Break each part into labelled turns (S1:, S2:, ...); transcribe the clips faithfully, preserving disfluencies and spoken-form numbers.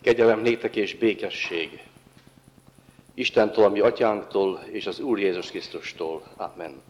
S1: Kegyelem néktek és békesség Istentől, a mi atyánktól, és az Úr Jézus Krisztustól. Amen.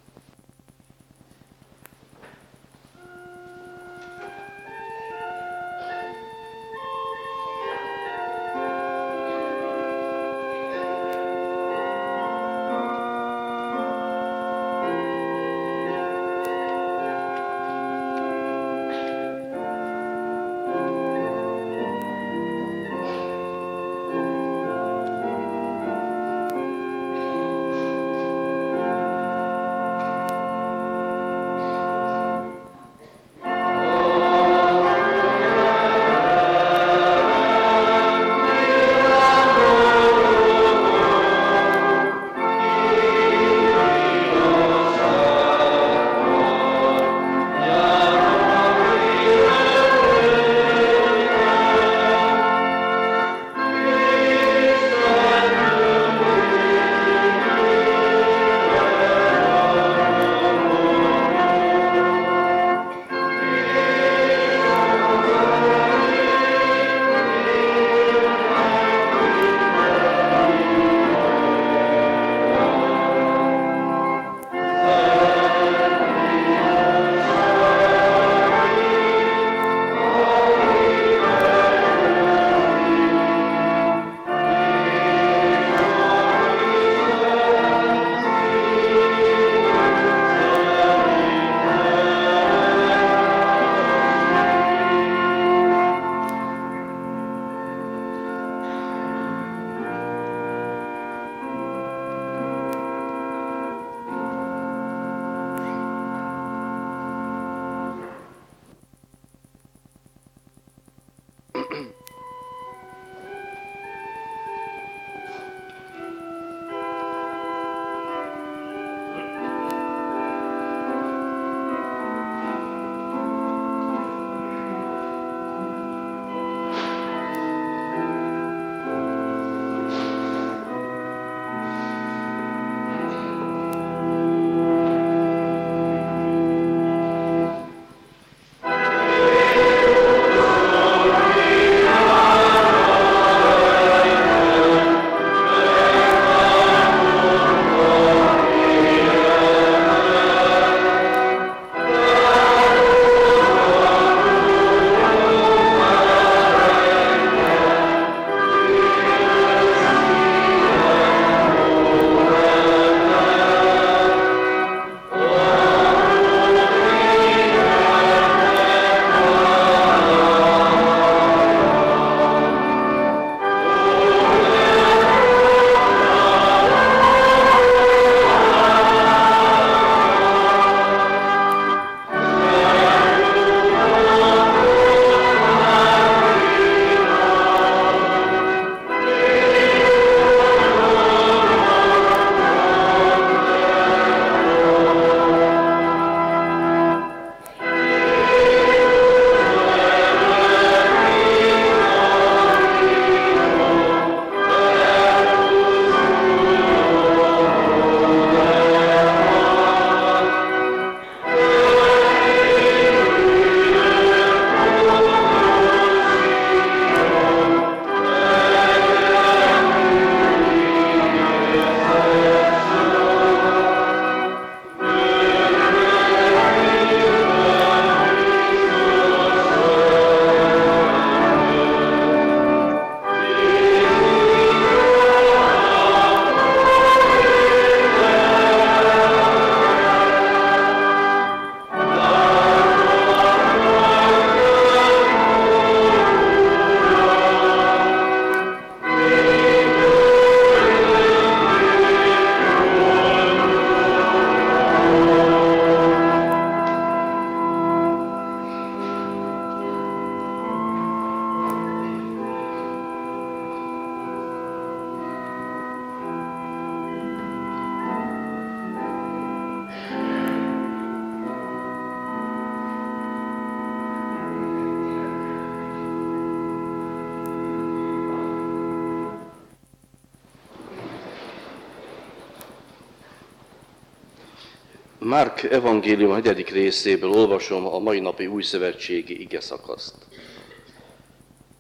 S1: Márk evangélium negyedik részéből olvasom a mai napi újszövetségi igeszakaszt.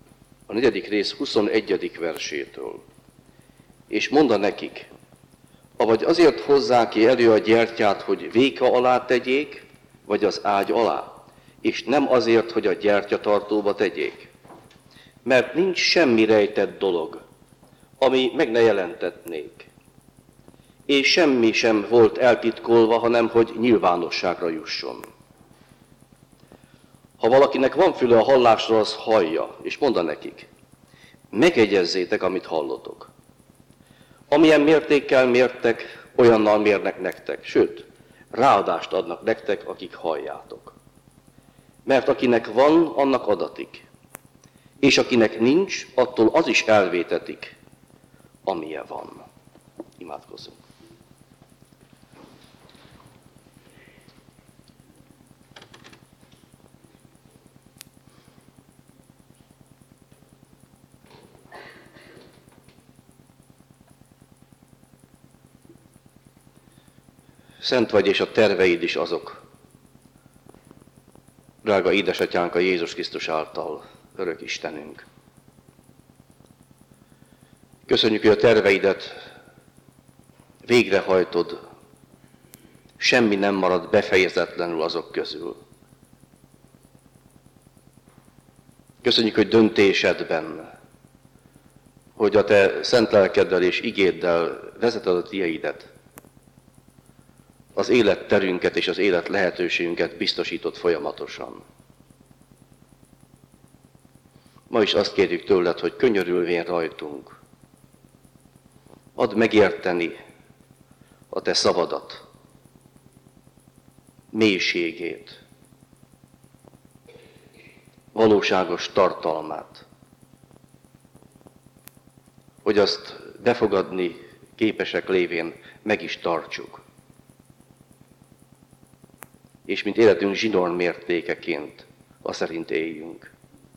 S1: a negyedik rész huszonegyedik versétől. És mondta nekik, avagy azért hozzák ki elő a gyertyát, hogy véka alá tegyék, vagy az ágy alá, és nem azért, hogy a gyertyatartóba tegyék. Mert nincs semmi rejtett dolog, ami meg ne jelentetnék. És semmi sem volt eltitkolva, hanem hogy nyilvánosságra jusson. Ha valakinek van füle a hallásra, az hallja, és mondta nekik, megegyezzétek, amit hallotok. Amilyen mértékkel mértek, olyannal mérnek nektek, sőt, ráadást adnak nektek, akik halljátok. Mert akinek van, annak adatik, és akinek nincs, attól az is elvétetik, amilyen van. Imádkozzunk. Szent vagy, és a terveid is azok. Drága édesatyánk a Jézus Krisztus által, örök Istenünk. Köszönjük, hogy a terveidet végrehajtod, semmi nem marad befejezetlenül azok közül. Köszönjük, hogy döntésedben, hogy a te szent lelkeddel és igéddel vezeted a tieidet, az életterünket és az élet lehetőségünket biztosított folyamatosan. Ma is azt kérjük tőled, hogy könyörülvén rajtunk, add megérteni a te szavadat, mélységét, valóságos tartalmát, hogy azt befogadni képesek lévén meg is tartsuk. És mint életünk zsinór mértékeként, azt szerint éljünk.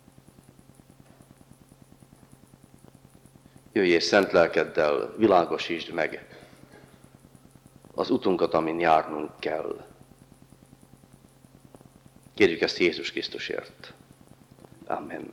S1: Jöjj és szent lelkeddel világosítsd meg az utunkat, amin járnunk kell. Kérjük ezt Jézus Krisztusért. Amen.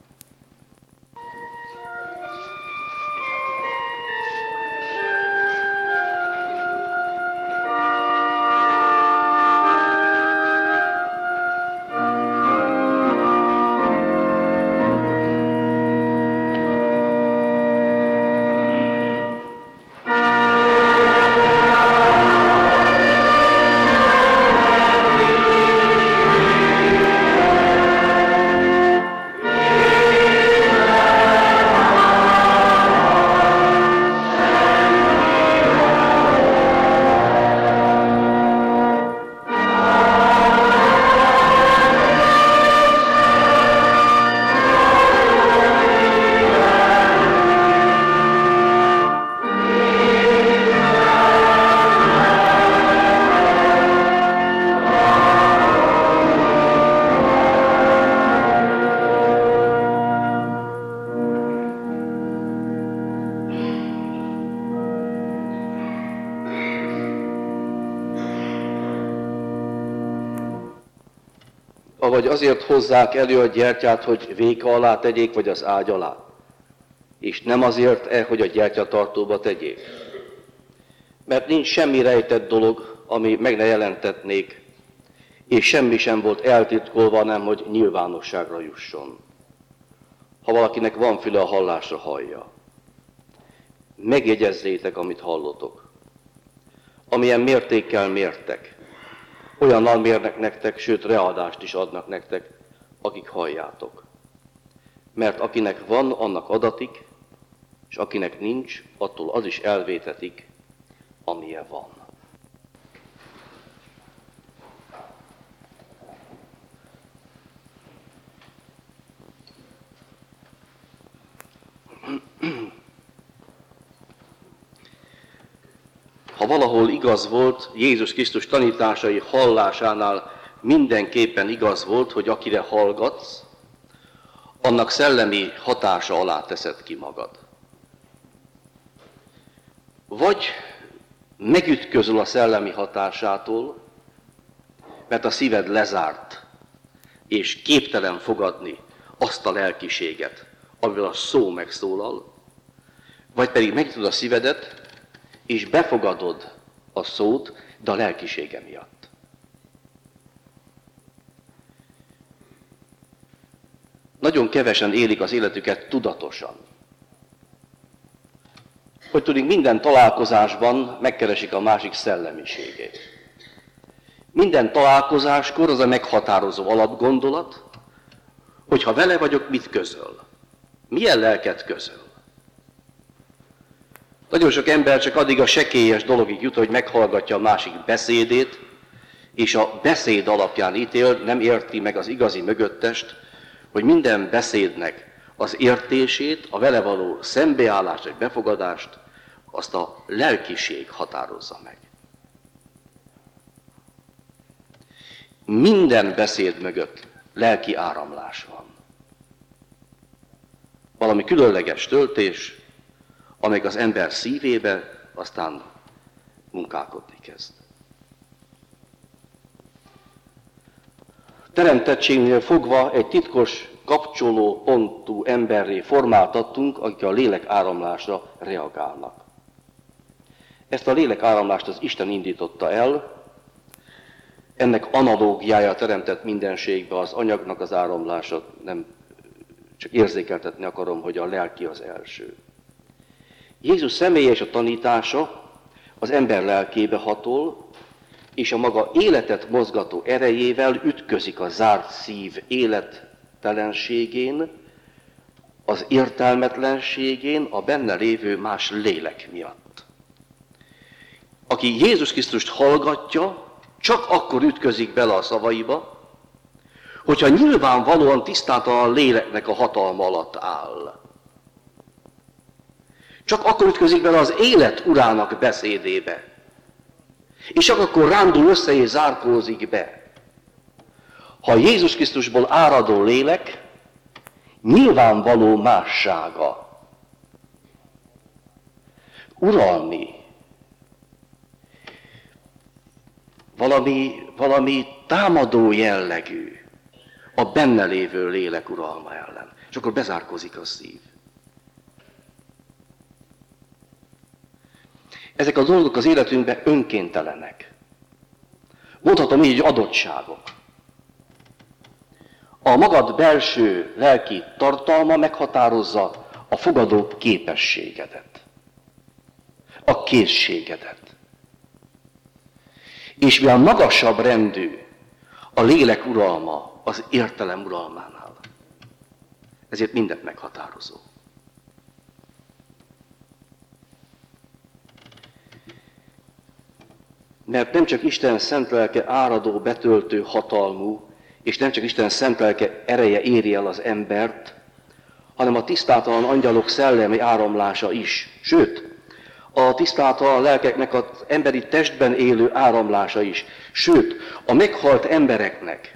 S1: Avagy azért hozzák elő a gyertyát, hogy véka alá tegyék, vagy az ágy alá, és nem azért-e, hogy a gyertyatartóba tegyék. Mert nincs semmi rejtett dolog, ami meg ne jelentetnék, és semmi sem volt eltitkolva, nem hogy nyilvánosságra jusson. Ha valakinek van füle a hallásra, hallja. Megjegyezzétek, amit hallotok. Amilyen mértékkel mértek, olyannal mérnek nektek, sőt, readást is adnak nektek, akik halljátok. Mert akinek van, annak adatik, és akinek nincs, attól az is elvétetik, amilyen van. Ha valahol igaz volt, Jézus Krisztus tanításai hallásánál mindenképpen igaz volt, hogy akire hallgatsz, annak szellemi hatása alá teszed ki magad. Vagy megütközöl a szellemi hatásától, mert a szíved lezárt, és képtelen fogadni azt a lelkiséget, amivel a szó megszólal, vagy pedig megnyitod a szívedet, és befogadod a szót, de a lelkisége miatt. Nagyon kevesen élik az életüket tudatosan. Hogy tudjuk, minden találkozásban megkeresik a másik szellemiségét. Minden találkozáskor az a meghatározó alapgondolat, hogy ha vele vagyok, mit közöl? Milyen lelket közöl? Nagyon sok ember csak addig a sekélyes dologig jut, hogy meghallgatja a másik beszédét, és a beszéd alapján ítél, nem érti meg az igazi mögöttest, hogy minden beszédnek az értését, a vele való szembeállást vagy befogadást, azt a lelkiség határozza meg. Minden beszéd mögött lelki áramlás van. Valami különleges töltés, amelyik az ember szívébe aztán munkálkodni kezd. Teremtettségnél fogva egy titkos kapcsoló pontú emberré formáltattunk, akik a lélek áramlásra reagálnak. Ezt a lélek áramlást az Isten indította el, ennek analógiája teremtett mindenségbe az anyagnak az áramlása, nem csak érzékeltetni akarom, hogy a lelki az első. Jézus személye és a tanítása az ember lelkébe hatol, és a maga életet mozgató erejével ütközik a zárt szív élettelenségén, az értelmetlenségén, a benne lévő más lélek miatt. Aki Jézus Krisztust hallgatja, csak akkor ütközik bele a szavaiba, hogyha nyilvánvalóan tisztátalan léleknek a hatalma alatt áll. Csak akkor ütközik bele az élet urának beszédébe. És csak akkor rándul össze és zárkózik be. Ha Jézus Krisztusból áradó lélek, nyilvánvaló mássága, uralmi, valami, valami támadó jellegű a benne lévő lélek uralma ellen. És akkor bezárkózik a szív. Ezek a dolgok az életünkben önkéntelenek. Mondhatom így, hogy adottságok. A magad belső lelki tartalma meghatározza a fogadó képességedet, a készségedet. És mivel magasabb rendű a lélek uralma az értelem uralmánál, ezért mindent meghatározó. Mert nem csak Isten szent lelke áradó, betöltő, hatalmú, és nem csak Isten szent lelke ereje éri el az embert, hanem a tisztátalan angyalok szellemi áramlása is. Sőt, a tisztátalan lelkeknek az emberi testben élő áramlása is. Sőt, a meghalt embereknek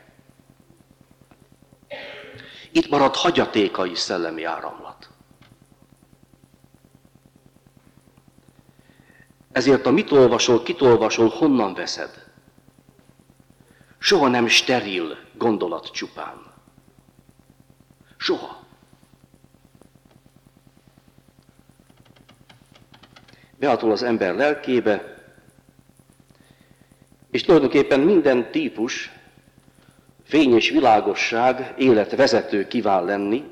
S1: itt maradt hagyatékai szellemi áramlat. Ezért a mit olvasol, kit olvasol, honnan veszed? Soha nem steril gondolat csupán. Soha. Behatol az ember lelkébe, és tulajdonképpen minden típus, fény és világosság, életvezető kíván lenni,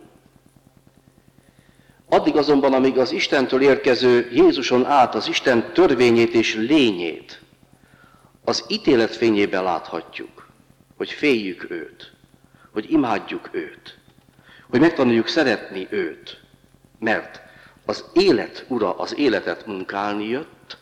S1: addig azonban, amíg az Istentől érkező Jézuson át az Isten törvényét és lényét az ítélet fényében láthatjuk, hogy féljük őt, hogy imádjuk őt, hogy megtanuljuk szeretni őt, mert az élet ura az életet munkálni jött,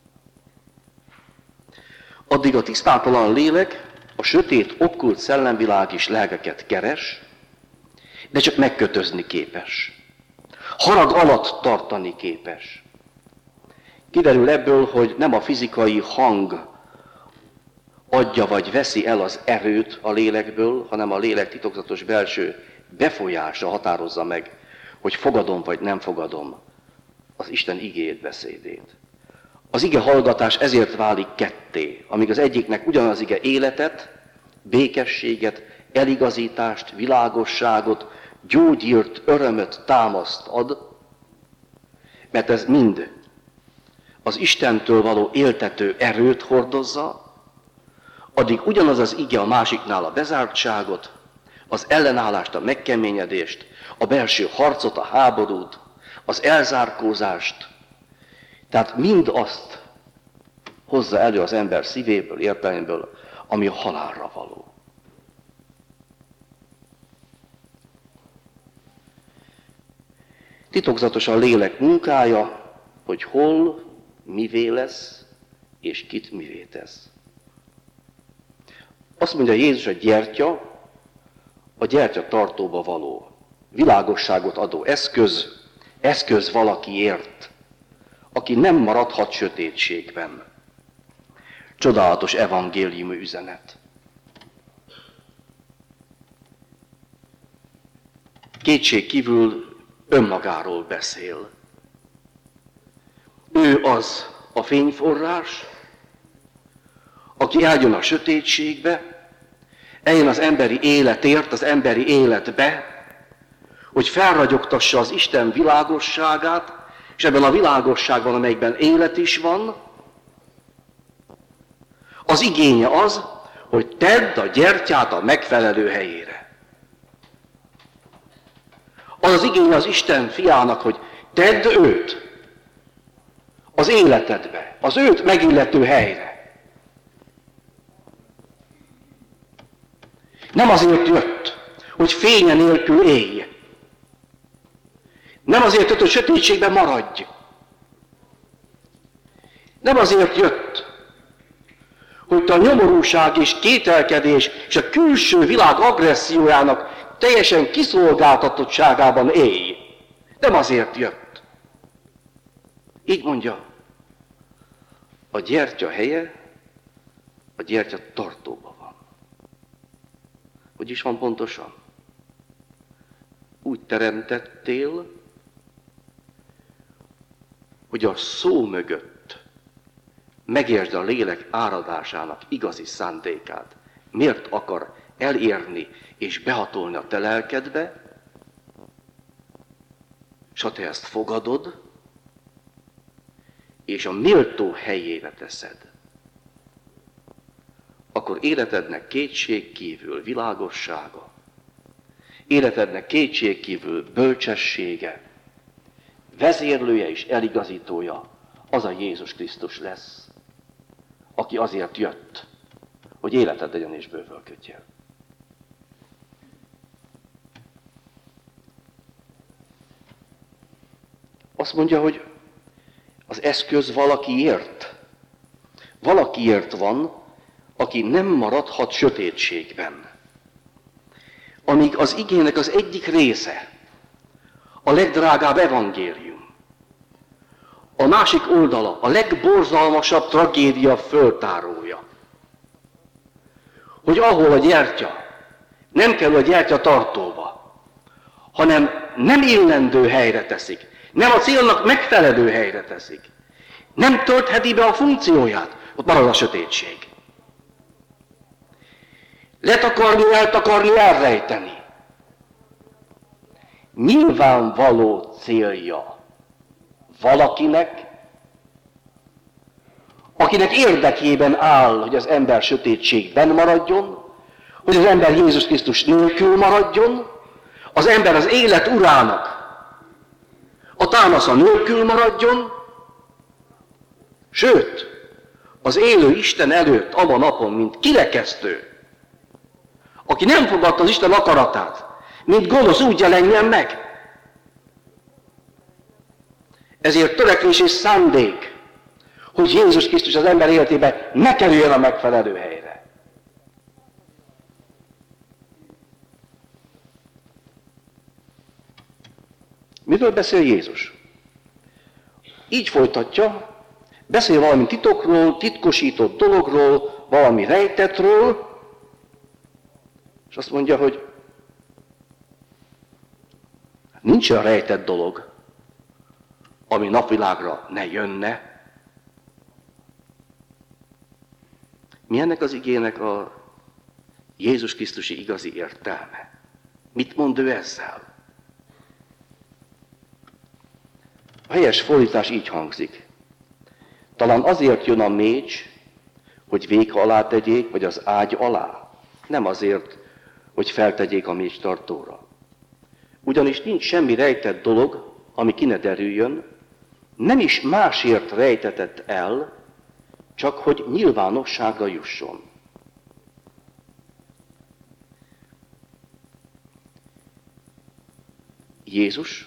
S1: addig a tisztátalan lélek, a sötét, okkult szellemvilág is lelkeket keres, de csak megkötözni képes. Harag alatt tartani képes. Kiderül ebből, hogy nem a fizikai hang adja vagy veszi el az erőt a lélekből, hanem a lélek titokzatos belső befolyása határozza meg, hogy fogadom vagy nem fogadom az Isten igéjét, beszédét. Az ige hallgatás ezért válik ketté, amíg az egyiknek ugyanaz ige életet, békességet, eligazítást, világosságot, gyógyírt örömöt, támaszt ad, mert ez mind az Istentől való éltető erőt hordozza, addig ugyanaz az ige a másiknál a bezártságot, az ellenállást, a megkeményedést, a belső harcot, a háborút, az elzárkózást. Tehát mind azt hozza elő az ember szívéből, értelméből, ami a halálra való. Titokzatosan lélek munkája, hogy hol, mivé lesz, és kit mivé tesz. Azt mondja Jézus, a gyertya, a gyertya tartóba való, világosságot adó eszköz, eszköz valakiért, aki nem maradhat sötétségben. Csodálatos evangéliumi üzenet. Kétség kívül önmagáról beszél. Ő az a fényforrás, aki eljön a sötétségbe, eljön az emberi életért, az emberi életbe, hogy felragyogtassa az Isten világosságát, és ebben a világosságban, amelyikben élet is van, az igénye az, hogy tedd a gyertyát a megfelelő helyére. Az az igénye az Isten fiának, hogy tedd őt az életedbe, az őt megillető helyre. Nem azért jött, hogy fénye nélkül élj. Nem azért jött, hogy sötétségben maradj. Nem azért jött, hogy te a nyomorúság és kételkedés és a külső világ agressziójának teljesen kiszolgáltatottságában élj. Nem azért jött. Így mondja, a gyertya helye, a gyertya tartóban van. Hogy is van pontosan? Úgy teremtettél, hogy a szó mögött megértsd a lélek áradásának igazi szándékát. Miért akar elérni és behatolni a te lelkedbe, és ha te ezt fogadod, és a méltó helyére teszed, akkor életednek kétség kívül világossága, életednek kétség kívül bölcsessége, vezérlője és eligazítója az a Jézus Krisztus lesz, aki azért jött, hogy életed legyen és bővölködjél. Azt mondja, hogy az eszköz valakiért. Valakiért van, aki nem maradhat sötétségben. Amíg az igének az egyik része, a legdrágább evangélium, a másik oldala, a legborzalmasabb tragédia föltárója, hogy ahol a gyertya nem kerül a gyertya tartóba, hanem nem illendő helyre teszik, nem a célnak megfelelő helyre teszik, nem töltheti be a funkcióját, ott marad a sötétség. Letakarni, eltakarni, elrejteni. Nyilvánvaló célja valakinek, akinek érdekében áll, hogy az ember sötétségben maradjon, hogy az ember Jézus Krisztus nélkül maradjon, az ember az élet urának a támasza nélkül maradjon, sőt, az élő Isten előtt abban a napon, mint kirekesztő, aki nem fogadta az Isten akaratát, mint gonosz, úgy jelenjen meg. Ezért törekvés és szándék, hogy Jézus Krisztus az ember életébe ne kerüljön a megfelelő helyre. Miről beszél Jézus? Így folytatja, beszél valami titokról, titkosított dologról, valami rejtettről, és azt mondja, hogy nincs olyan rejtett dolog, ami napvilágra ne jönne. Mi ennek az igének a Jézus Krisztusi igazi értelme? Mit mond ő ezzel? A helyes fordítás így hangzik. Talán azért jön a mécs, hogy véka alá tegyék, vagy az ágy alá. Nem azért, hogy feltegyék a mécstartóra. Ugyanis nincs semmi rejtett dolog, ami ki ne derüljön, nem is másért rejtetett el, csak hogy nyilvánosságra jusson. Jézus,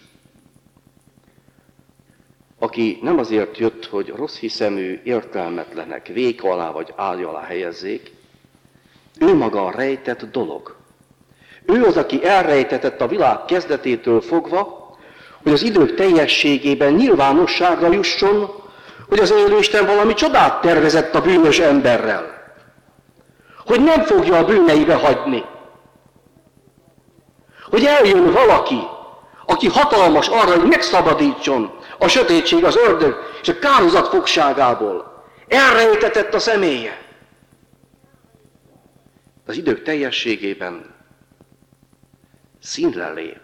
S1: aki nem azért jött, hogy rossz hiszemű, értelmetlenek véka alá vagy ágy alá helyezzék, ő maga a rejtett dolog. Ő az, aki elrejtetett a világ kezdetétől fogva, hogy az idők teljességében nyilvánosságra jusson, hogy az élő Isten valami csodát tervezett a bűnös emberrel. Hogy nem fogja a bűneibe hagyni. Hogy eljön valaki, aki hatalmas arra, hogy megszabadítson a sötétség, az ördög és a kárhozat fogságából. Elrejtetett a személye. Az idők teljességében színre lép.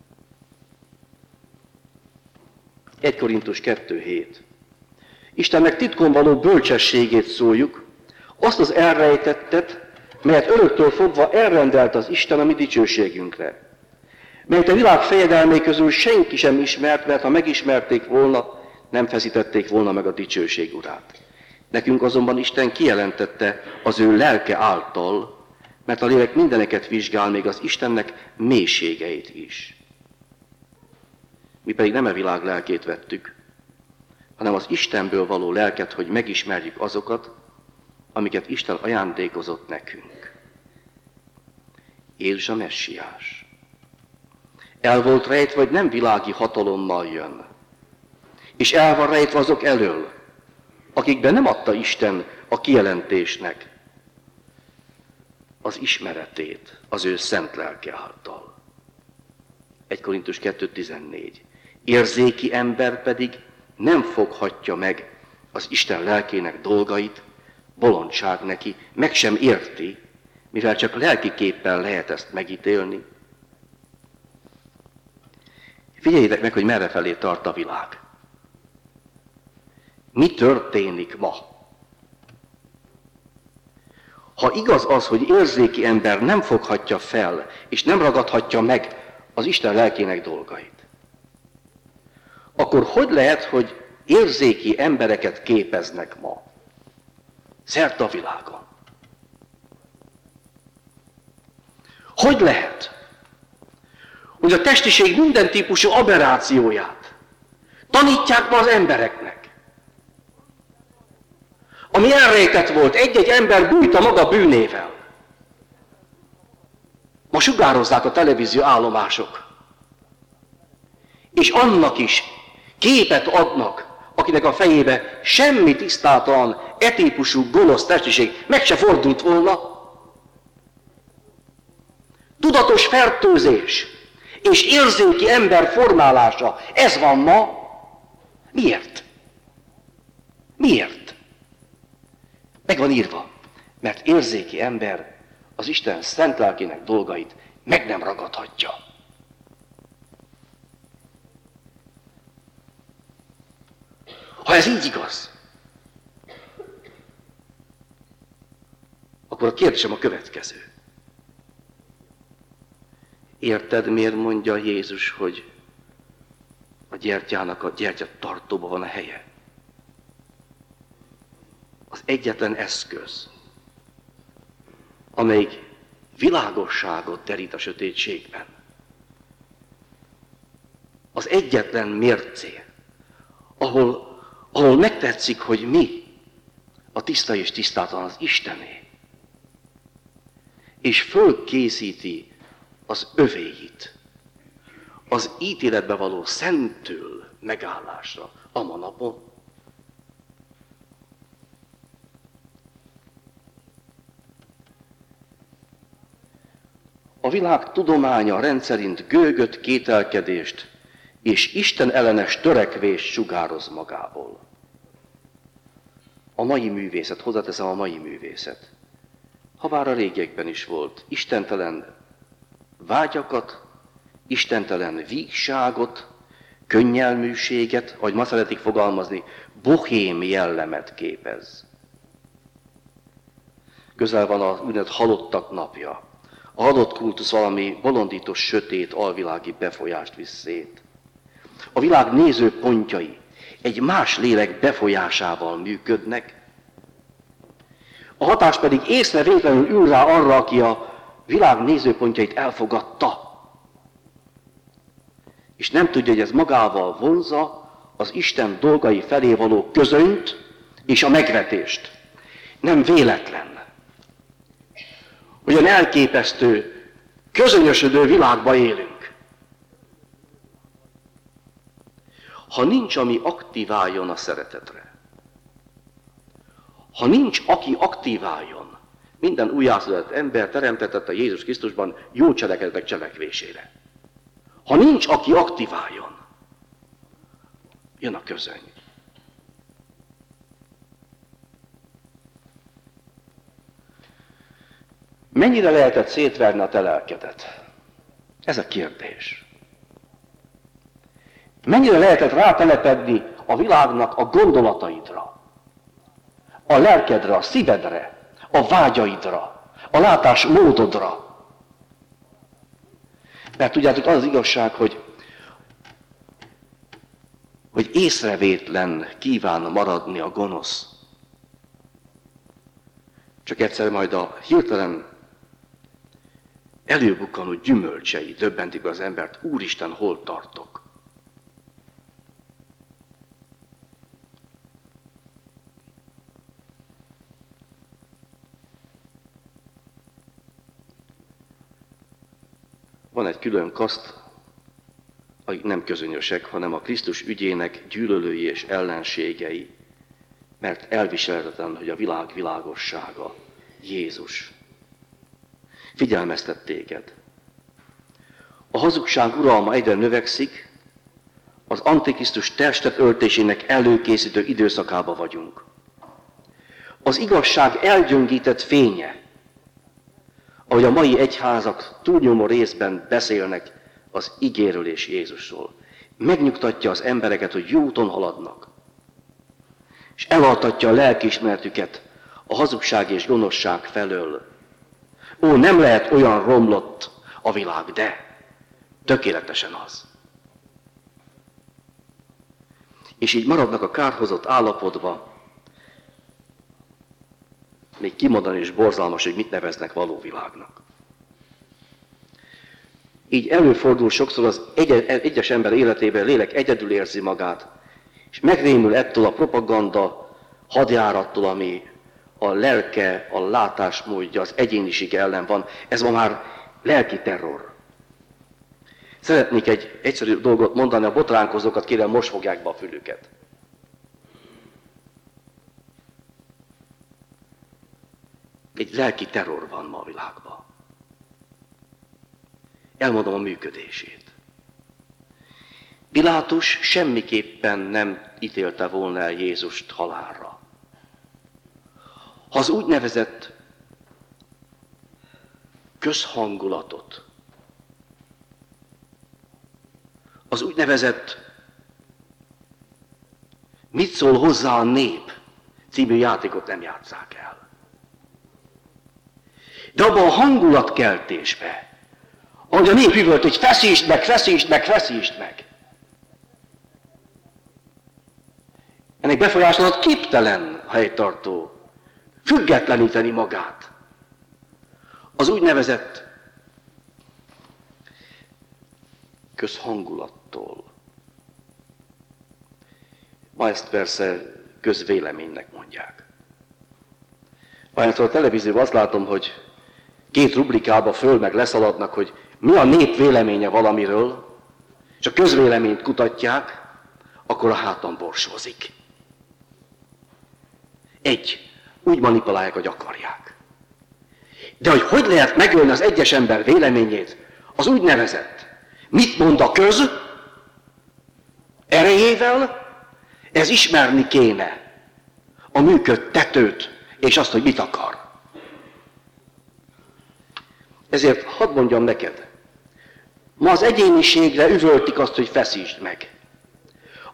S1: egy Korintus kettő hét. Istennek titkon való bölcsességét szóljuk, azt az elrejtettet, melyet öröktől fogva elrendelt az Isten a mi dicsőségünkre. Melyet a világ fejedelmei közül senki sem ismert, mert ha megismerték volna, nem feszítették volna meg a dicsőség urát. Nekünk azonban Isten kijelentette az ő lelke által, mert a lélek mindeneket vizsgál, még az Istennek mélységeit is. Mi pedig nem a világ lelkét vettük, hanem az Istenből való lelket, hogy megismerjük azokat, amiket Isten ajándékozott nekünk. Jézus a messiás. El volt rejtve, hogy nem világi hatalommal jön, és el van rejtve azok elől, akikben nem adta Isten a kijelentésnek az ismeretét az ő szent lelke által. egy Korintus kettő tizennégy. Érzéki ember pedig nem foghatja meg az Isten lelkének dolgait, bolondság neki, meg sem érti, mivel csak lelkiképpen lehet ezt megítélni. Figyeljétek meg, hogy merrefelé tart a világ. Mi történik ma? Ha igaz az, hogy érzéki ember nem foghatja fel, és nem ragadhatja meg az Isten lelkének dolgait, akkor hogy lehet, hogy érzéki embereket képeznek ma? Szerte a világon. Hogy lehet, hogy a testiség minden típusú aberrációját tanítják ma az embereknek? Ami elrejtett volt, egy-egy ember bújta maga bűnével. Ma sugározzák a televízió állomások. És annak is képet adnak, akinek a fejébe semmi tisztátalan, e-típusú gonosz testiség meg se fordult volna. Tudatos fertőzés és érzéki ember formálása, ez van ma. Miért? Miért? Meg van írva, mert érzéki ember az Isten szent lelkének dolgait meg nem ragadhatja. Ha ez így igaz, akkor a kérdésem a következő. Érted, miért mondja Jézus, hogy a gyertyának a gyertyatartóban van a helye? Az egyetlen eszköz, amelyik világosságot terít a sötétségben. Az egyetlen mércé, ahol, ahol megtetszik, hogy mi a tiszta és tisztátalan az Istené, és fölkészíti az övéit az ítéletbe való szentől megállásra a manapon. A világ tudománya rendszerint gőgöt, kételkedést és Isten ellenes törekvést sugároz magából. A mai művészet, hozzáteszem a mai művészet, habár a régiekben is volt, istentelen vágyakat, istentelen vígságot, könnyelműséget, ahogy ma szeretik fogalmazni, bohém jellemet képez. Közel van az úgynevezett halottak napja. A halott kultusz valami bolondítós, sötét, alvilági befolyást visz szét. A világ nézőpontjai egy más lélek befolyásával működnek, a hatás pedig észrevétlenül ül rá arra, aki a világ nézőpontjait elfogadta. És nem tudja, hogy ez magával vonzza az Isten dolgai felé való közönyt és a megvetést. Nem véletlen. Olyan elképesztő, közönyösödő világban élünk. Ha nincs, ami aktiváljon a szeretetre, ha nincs, aki aktiváljon, minden újjászületett ember teremtetett a Jézus Krisztusban jó cselekedetek cselekvésére. Ha nincs, aki aktiváljon, jön a közöny. Mennyire lehetett szétverni a te lelkedet? Ez a kérdés. Mennyire lehetett rátelepedni a világnak a gondolataidra, a lelkedre, a szívedre, a vágyaidra, a látásmódodra? Mert tudjátok, az az igazság, hogy, hogy észrevétlen kíván maradni a gonosz. Csak egyszer majd a hirtelen előbukkanó gyümölcsei döbbentik az embert, Úristen, hol tartok? Van egy külön kaszt, akik nem közönösek, hanem a Krisztus ügyének gyűlölői és ellenségei, mert elviselhetetlen, hogy a világ világossága, Jézus figyelmeztet téged. A hazugság uralma egyre növekszik, az Antikrisztus testet öltésének előkészítő időszakába vagyunk. Az igazság elgyöngített fénye, ahogy a mai egyházak túlnyomó részben beszélnek az igéről és Jézusról, megnyugtatja az embereket, hogy jó úton haladnak, és elaltatja a lelkiismeretüket a hazugság és gonoszság felől. Ó, nem lehet olyan romlott a világ, de tökéletesen az. És így maradnak a kárhozott állapotba, még kimondani is borzalmas, hogy mit neveznek való világnak. Így előfordul sokszor az egy- egyes ember életében, lélek egyedül érzi magát, és megrémül ettől a propaganda hadjárattól, ami a lelke, a látásmódja, az egyéniség ellen van. Ez ma már lelki terror. Szeretnék egy egyszerű dolgot mondani, a botránkozókat kérem, most fogják be a fülüket. Egy lelki terror van ma a világban. Elmondom a működését. Pilátus semmiképpen nem ítélte volna el Jézust halálra. Ha az úgynevezett közhangulatot, az úgynevezett mit szól hozzá a nép című játékot nem játsszák el. De abban a hangulatkeltésbe, ahogy a nép üvölt, hogy feszítsd meg, feszítsd meg, feszítsd meg. Ennek befolyásolat képtelen helytartó, függetleníteni magát. Az úgynevezett közhangulattól. Ma ezt persze közvéleménynek mondják. Bármilyen a televízióban azt látom, hogy két rubrikába föl meg leszaladnak, hogy mi a nép véleménye valamiről, és a közvéleményt kutatják, akkor a hátam borsózik. Egy, úgy manipulálják, hogy akarják. De hogy hogy lehet megölni az egyes ember véleményét, az úgynevezett, mit mond a köz, erejével, ez ismerni kéne a működtetőt, és azt, hogy mit akar. Ezért hadd mondjam neked, ma az egyéniségre üvöltik azt, hogy feszítsd meg.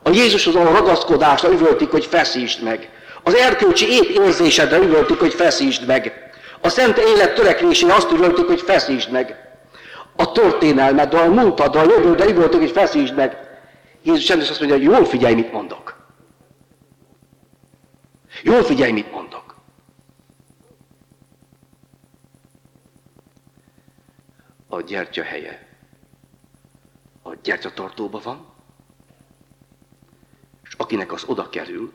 S2: A Jézushoz való ragaszkodásra üvöltik, hogy feszítsd meg. Az erkölcsi épp érzésedre üvöltik, hogy feszítsd meg. A szent élet törekvésére azt üvöltik, hogy feszítsd meg. A történelmeddel, a múltaddal, a jövőddel üvöltik, hogy feszítsd meg. Jézus Krisztus azt mondja, hogy jól figyelj, mit mondok. Jól figyelj, mit mondok. A gyertya helye a gyertyatartóban van, és akinek az oda kerül,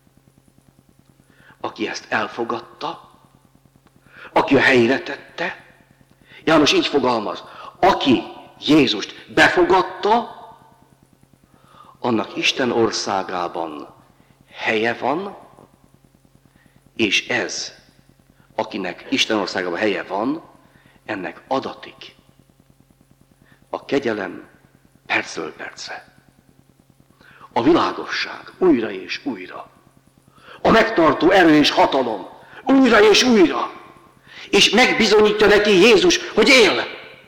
S2: aki ezt elfogadta, aki a helyére tette, János így fogalmaz, aki Jézust befogadta, annak Isten országában helye van, és ez, akinek Isten országában helye van, ennek adatik a kegyelem percről percre. A világosság újra és újra. A megtartó erő és hatalom újra és újra. És megbizonyítja neki Jézus, hogy él.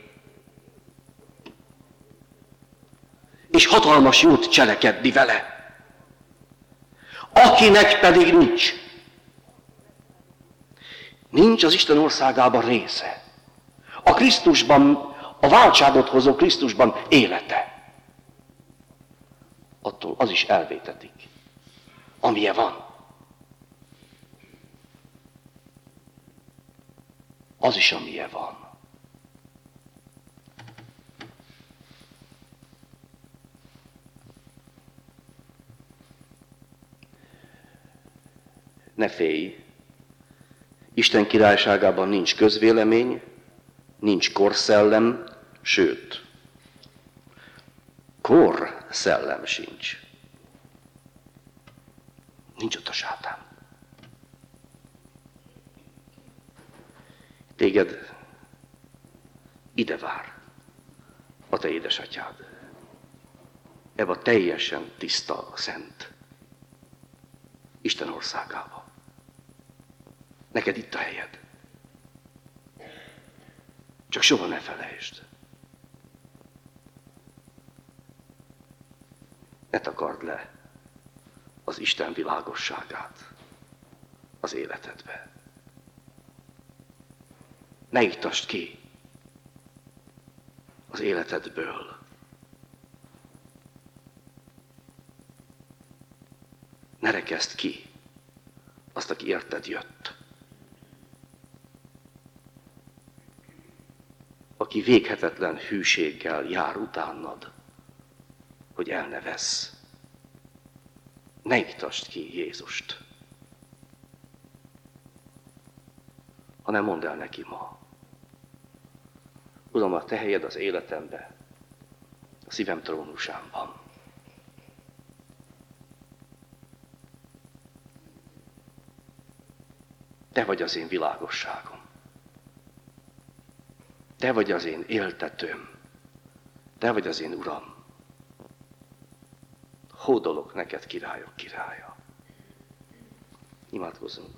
S2: És hatalmas jót cselekedni vele. Akinek pedig nincs. Nincs az Isten országában része. A Krisztusban, a váltságot hozó Krisztusban élete. Attól az is elvétetik, amilyen van. Az is, amilyen van. Ne félj! Isten királyságában nincs közvélemény, nincs korszellem, sőt, korszellem sincs. Nincs ott a sátán. Téged ide vár a te édesatyád. Ebbe a teljesen tiszta, szent Isten országába. Neked itt a helyed. Csak soha ne felejtsd. Ne takard le az Isten világosságát az életedbe. Ne iktasd ki az életedből. Ne rekeszd ki azt, aki érted jött. Aki véghetetlen hűséggel jár utánad, hogy el ne vessz. Ne iktasd ki Jézust, hanem mondd el neki ma. Uram, a te helyed az életembe, a szívem trónusán van. Te vagy az én világosságom. Te vagy az én éltetőm. Te vagy az én Uram. Hódolok neked, királyok királya. Imádkozzunk.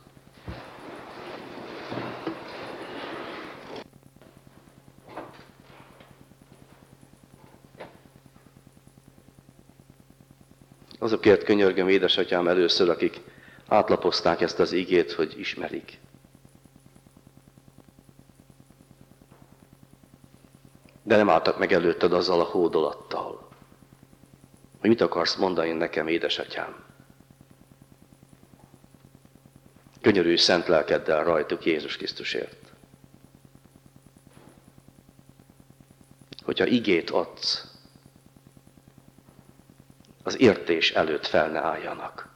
S2: Azokért könyörgöm, édesatyám, először, akik átlapozták ezt az igét, hogy ismerik. De nem álltak meg előtted azzal a hódolattal, hogy mit akarsz mondani nekem, édesatyám. Könyörülj szent lelkeddel rajtuk Jézus Krisztusért. Hogyha igét adsz, az értés előtt fel ne álljanak.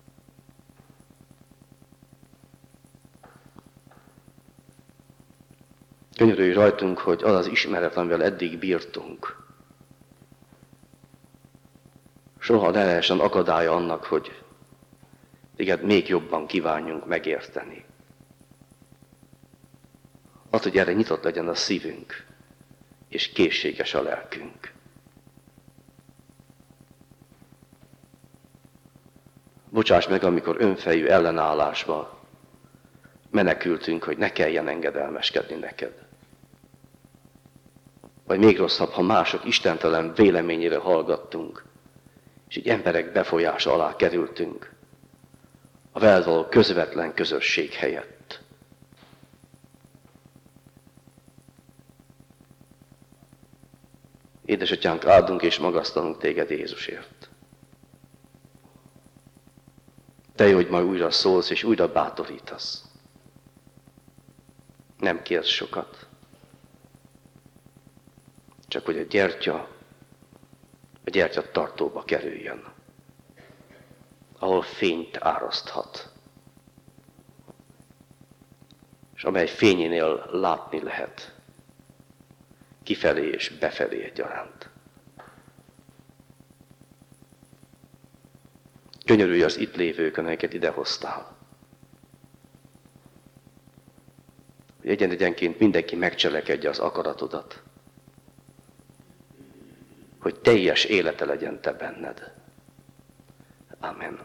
S2: Könyörülj rajtunk, hogy az az ismeret, amivel eddig bírtunk, soha ne lehessen akadálya annak, hogy téged még jobban kívánjunk megérteni. Az, hogy erre nyitott legyen a szívünk, és készséges a lelkünk. Bocsáss meg, amikor önfejű ellenállásba menekültünk, hogy ne kelljen engedelmeskedni neked. Vagy még rosszabb, ha mások istentelen véleményére hallgattunk,
S1: és így emberek befolyása alá kerültünk a veled való közvetlen közösség helyett. Édesatyánk, áldunk és magasztalunk téged Jézusért. Te jó, hogy majd újra szólsz és újra bátorítasz. Nem kérsz sokat. Csak hogy a gyertya, a gyertya tartóba kerüljön, ahol fényt áraszthat, és amely fényénél látni lehet, kifelé és befelé egyaránt. Könyörülj az itt lévőkön, amelyeket idehoztál. Hogy egyen-egyenként mindenki megcselekedje az akaratodat, hogy teljes élete legyen te benned. Amen.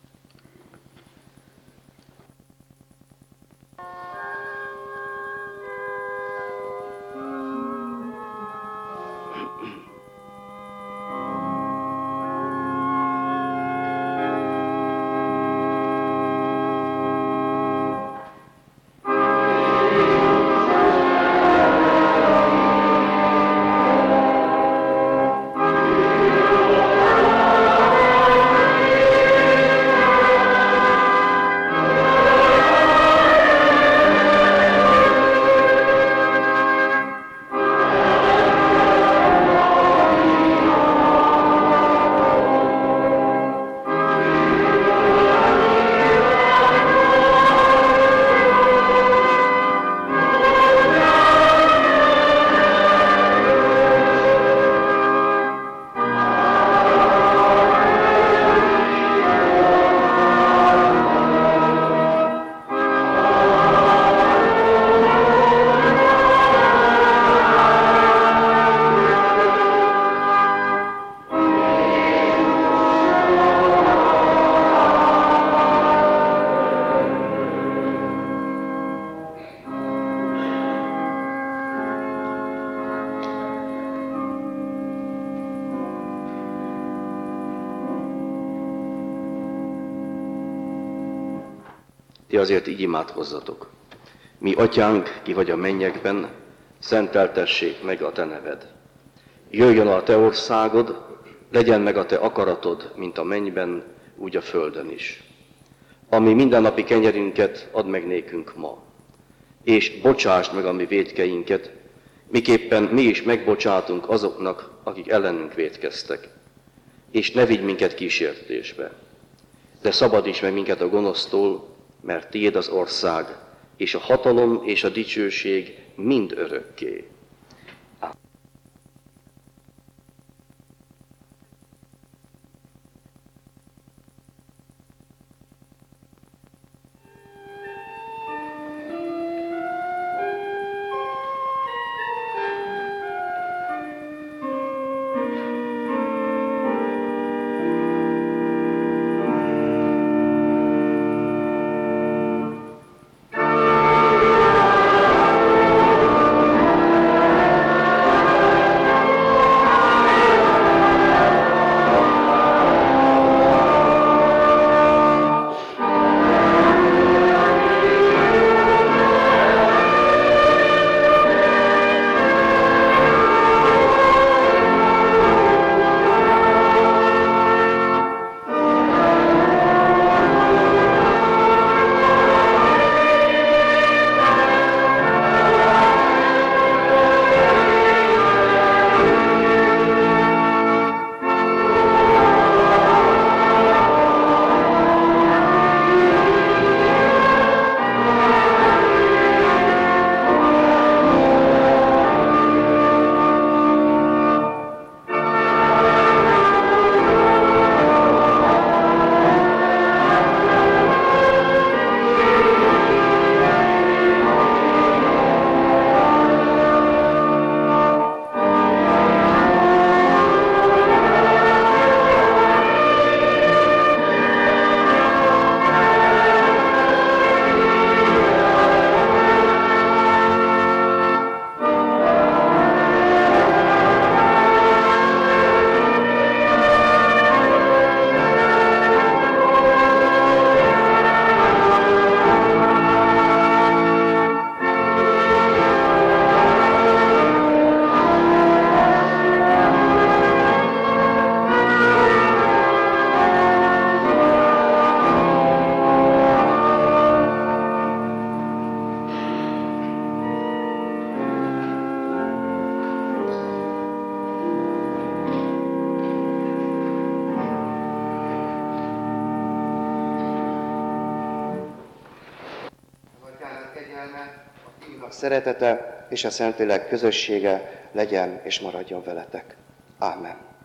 S1: Ti azért így imádkozzatok. Mi atyánk, ki vagy a mennyekben, szenteltessék meg a te neved. Jöjjön a te országod, legyen meg a te akaratod, mint a mennyben, úgy a földön is. Ami mindennapi kenyerünket add meg nékünk ma, és bocsásd meg a mi vétkeinket, miképpen mi is megbocsátunk azoknak, akik ellenünk vétkeztek. És ne vigy minket kísértésbe, de szabadíts meg minket a gonosztól, mert tiéd az ország, és a hatalom és a dicsőség mind örökké.
S3: Amen. szeretete és a Szentlélek közössége legyen és maradjon veletek. Ámen.